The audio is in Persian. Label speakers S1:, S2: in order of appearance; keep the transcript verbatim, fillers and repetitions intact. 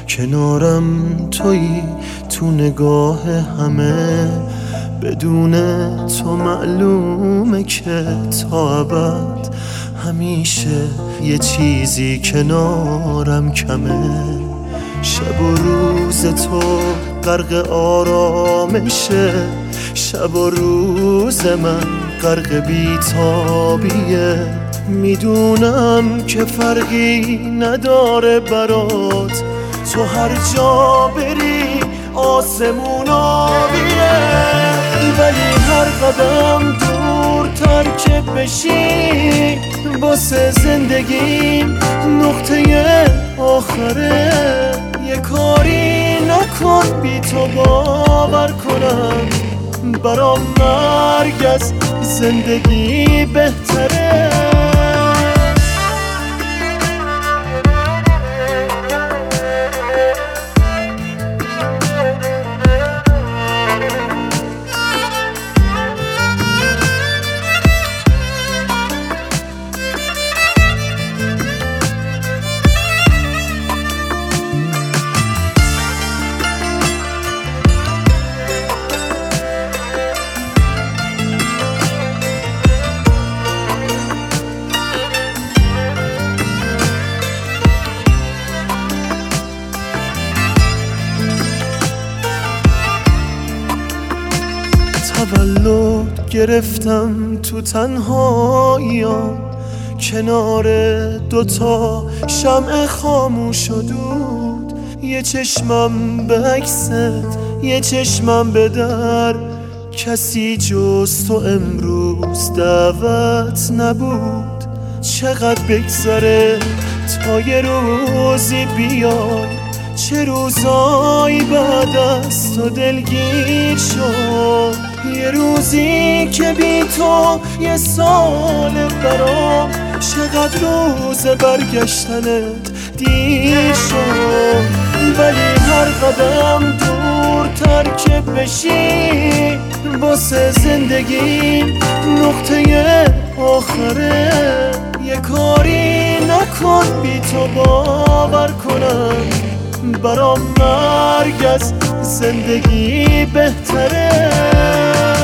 S1: کنارم تویی تو نگاه همه، بدون تو معلومه که تا ابد همیشه یه چیزی کنارم کمه. شب و روز تو غرق آرامشه، شب و روز من غرق بیتابیه. میدونم که فرقی نداره برات، تو هر جا بری آسمون آبیه. ولی هر قدم دورتر که بشی واسه زندگیم نقطه آخره. یه کاری نکن بی تو باور کنم، برام مرگ از زندگی بهتره. تولد گرفتم تو تنهاییام، کنار دوتا شمع خاموش و دود. یه چشمم به عکست، یه چشمم به در، کسی جز تو امروز دعوت نبود. چقدر بگذره تا یه روزی بیای، چه روزایی بعد از تو دلگیر شد. یه روزی که بی تو یه سال برام، چقدر روز برگشتنت دیر شد. ولی هر قدم دورتر که بشی واسه زندگیم نقطه آخره. یه کاری نکن بی تو باور کنم، برام مرگ از زندگی بهتره.